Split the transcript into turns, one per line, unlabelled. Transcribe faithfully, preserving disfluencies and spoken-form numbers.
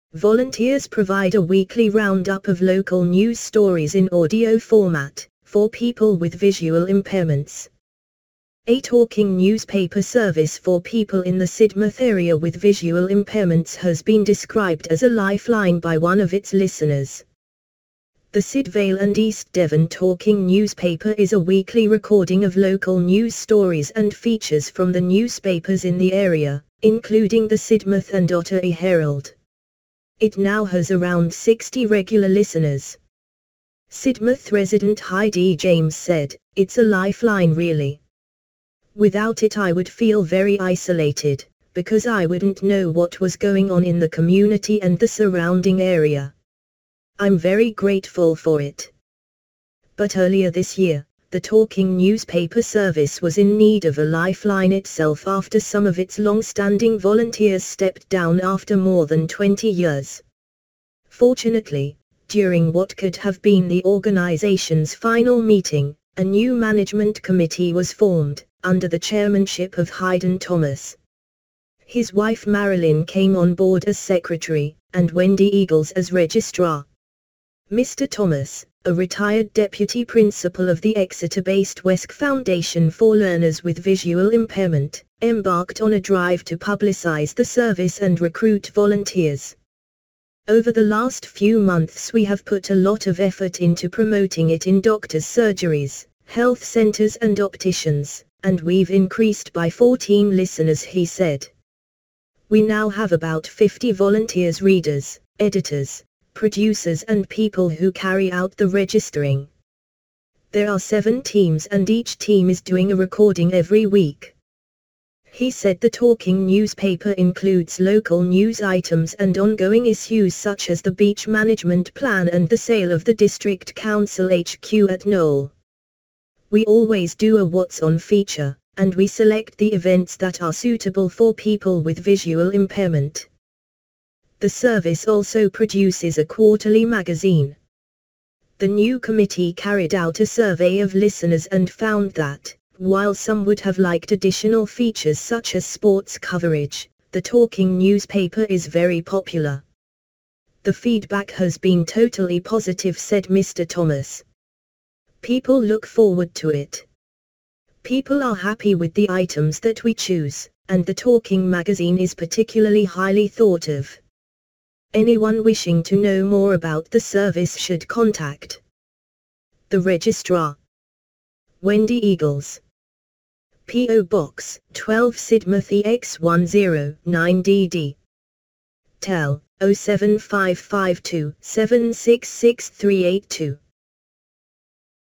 Volunteers provide a weekly roundup of local news stories in audio format, for people with visual impairments. A talking newspaper service for people in the Sidmouth area with visual impairments has been described as a lifeline by one of its listeners. The Sid Vale and East Devon Talking Newspaper is a weekly recording of local news stories and features from the newspapers in the area, including the Sidmouth and Ottery Herald. It now has around sixty regular listeners. Sidmouth resident Heidi James said, "It's a lifeline really. Without it I would feel very isolated, because I wouldn't know what was going on in the community and the surrounding area. I'm very grateful for it." But earlier this year, the talking newspaper service was in need of a lifeline itself after some of its long-standing volunteers stepped down after more than twenty years. Fortunately, during what could have been the organization's final meeting, a new management committee was formed, under the chairmanship of Hayden Thomas. His wife Marilyn came on board as secretary, and Wendy Eagles as registrar. Mister Thomas, a retired deputy principal of the Exeter-based Wesk Foundation for Learners with Visual Impairment, embarked on a drive to publicize the service and recruit volunteers. Over the last few months we have put a lot of effort into promoting it in doctors' surgeries, health centers and opticians, and we've increased by fourteen listeners, he said. We now have about fifty volunteers, readers, editors, producers and people who carry out the registering. There are seven teams and each team is doing a recording every week. He said the talking newspaper includes local news items and ongoing issues such as the beach management plan and the sale of the district council H Q at Knoll. We always do a what's on feature, and we select the events that are suitable for people with visual impairment. The service also produces a quarterly magazine. The new committee carried out a survey of listeners and found that, while some would have liked additional features such as sports coverage, the talking newspaper is very popular. The feedback has been totally positive, said Mister Thomas. People look forward to it. People are happy with the items that we choose, and the talking magazine is particularly highly thought of. Anyone wishing to know more about the service should contact the registrar, Wendy Eagles, P O Box twelve Sidmouth E X one zero nine D D. Tel oh seven five five two seven six six three eight two.